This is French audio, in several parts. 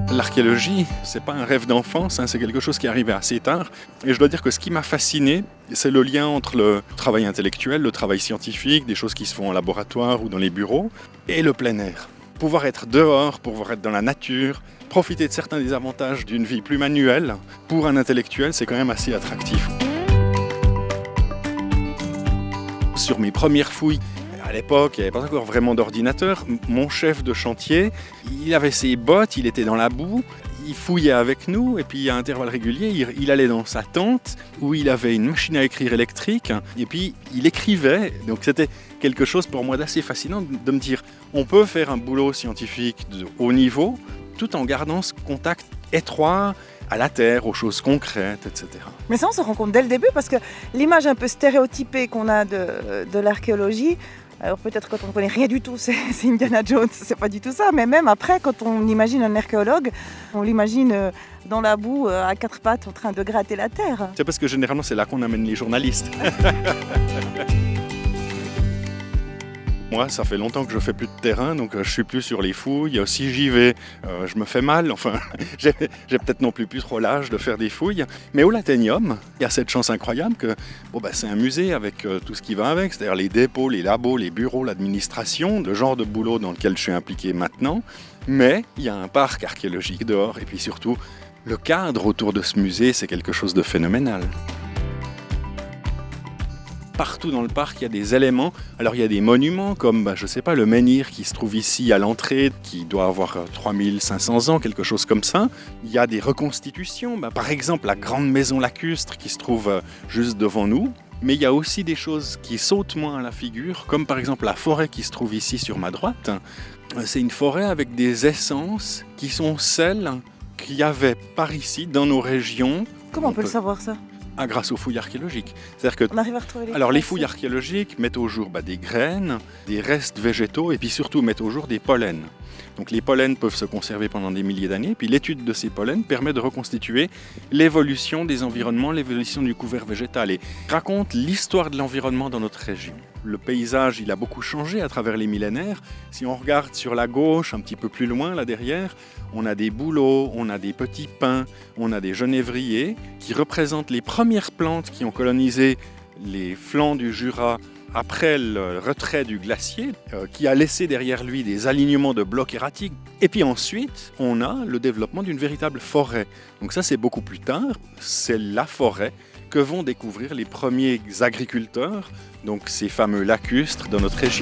L'archéologie, c'est pas un rêve d'enfance, c'est quelque chose qui est arrivé assez tard. Et je dois dire que ce qui m'a fasciné, c'est le lien entre le travail intellectuel, le travail scientifique, des choses qui se font en laboratoire ou dans les bureaux, et le plein air. Pouvoir être dehors, pouvoir être dans la nature, profiter de certains des avantages d'une vie plus manuelle, pour un intellectuel, c'est quand même assez attractif. Sur mes premières fouilles, à l'époque, il n'y avait pas encore vraiment d'ordinateur. Mon chef de chantier, il avait ses bottes, il était dans la boue, il fouillait avec nous et puis à intervalles réguliers, il allait dans sa tente où il avait une machine à écrire électrique et puis il écrivait. Donc c'était quelque chose pour moi d'assez fascinant de me dire on peut faire un boulot scientifique de haut niveau tout en gardant ce contact étroit à la terre, aux choses concrètes, etc. Mais ça, on se rend compte dès le début parce que l'image un peu stéréotypée qu'on a de l'archéologie, alors peut-être quand on ne connaît rien du tout, c'est Indiana Jones, c'est pas du tout ça, mais même après, quand on imagine un archéologue, on l'imagine dans la boue, à quatre pattes, en train de gratter la terre. C'est parce que généralement, c'est là qu'on amène les journalistes. Moi, ça fait longtemps que je fais plus de terrain, donc je suis plus sur les fouilles. Si j'y vais, je me fais mal. Enfin, j'ai peut-être non plus trop l'âge de faire des fouilles. Mais au Latenium, il y a cette chance incroyable que c'est un musée avec tout ce qui va avec, c'est-à-dire les dépôts, les labos, les bureaux, l'administration, le genre de boulot dans lequel je suis impliqué maintenant. Mais il y a un parc archéologique dehors, et puis surtout, le cadre autour de ce musée, c'est quelque chose de phénoménal. Partout dans le parc, il y a des éléments. Alors il y a des monuments comme, le menhir qui se trouve ici à l'entrée, qui doit avoir 3500 ans, quelque chose comme ça. Il y a des reconstitutions, par exemple la grande maison lacustre qui se trouve juste devant nous. Mais il y a aussi des choses qui sautent moins à la figure, comme par exemple la forêt qui se trouve ici sur ma droite. C'est une forêt avec des essences qui sont celles qu'il y avait par ici, dans nos régions. Comment on peut le savoir ça ? Grâce aux fouilles archéologiques. C'est-à-dire que, on arrive à retrouver les fouilles archéologiques mettent au jour des graines, des restes végétaux et puis surtout mettent au jour des pollens. Donc les pollens peuvent se conserver pendant des milliers d'années, puis l'étude de ces pollens permet de reconstituer l'évolution des environnements, l'évolution du couvert végétal et raconte l'histoire de l'environnement dans notre région. Le paysage, il a beaucoup changé à travers les millénaires. Si on regarde sur la gauche, un petit peu plus loin, là derrière, on a des bouleaux, on a des petits pins, on a des genévriers qui représentent les premières plantes qui ont colonisé les flancs du Jura après le retrait du glacier, qui a laissé derrière lui des alignements de blocs erratiques. Et puis ensuite, on a le développement d'une véritable forêt. Donc ça, c'est beaucoup plus tard. C'est la forêt que vont découvrir les premiers agriculteurs, donc ces fameux lacustres dans notre région.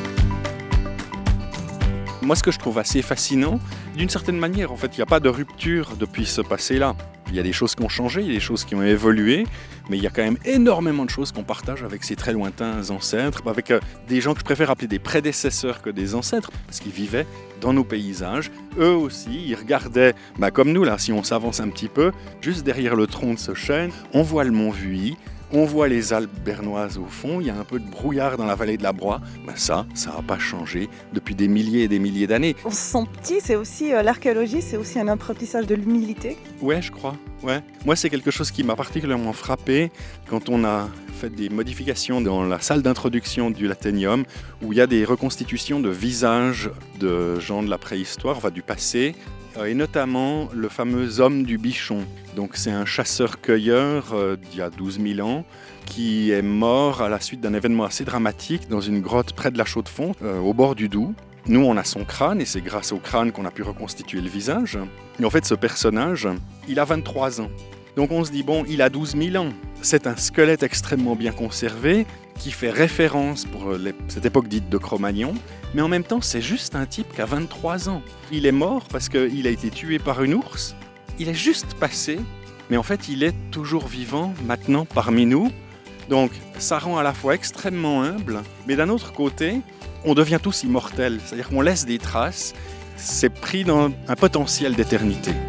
Moi, ce que je trouve assez fascinant, d'une certaine manière, en fait, il n'y a pas de rupture depuis ce passé-là. Il y a des choses qui ont changé, il y a des choses qui ont évolué, mais il y a quand même énormément de choses qu'on partage avec ces très lointains ancêtres, avec des gens que je préfère appeler des prédécesseurs que des ancêtres, parce qu'ils vivaient dans nos paysages. Eux aussi, ils regardaient, comme nous là, si on s'avance un petit peu, juste derrière le tronc de ce chêne, on voit le mont Vuilly, on voit les Alpes bernoises au fond, il y a un peu de brouillard dans la vallée de la Broye. Ça n'a pas changé depuis des milliers et des milliers d'années. On se sent petit, c'est aussi l'archéologie, c'est aussi un apprentissage de l'humilité. Ouais, je crois. Ouais. Moi, c'est quelque chose qui m'a particulièrement frappé quand on a fait des modifications dans la salle d'introduction du Latenium, où il y a des reconstitutions de visages de gens de la préhistoire, du passé, et notamment le fameux homme du Bichon. Donc c'est un chasseur-cueilleur d'il y a 12 000 ans qui est mort à la suite d'un événement assez dramatique dans une grotte près de la Chaux-de-Fonds, au bord du Doubs. Nous, on a son crâne et c'est grâce au crâne qu'on a pu reconstituer le visage. Et en fait, ce personnage, il a 23 ans. Donc on se dit, il a 12 000 ans. C'est un squelette extrêmement bien conservé qui fait référence pour cette époque dite de Cro-Magnon. Mais en même temps, c'est juste un type qui a 23 ans. Il est mort parce qu'il a été tué par une ours. Il est juste passé, mais en fait, il est toujours vivant maintenant parmi nous. Donc, ça rend à la fois extrêmement humble, mais d'un autre côté, on devient tous immortels. C'est-à-dire qu'on laisse des traces. C'est pris dans un potentiel d'éternité.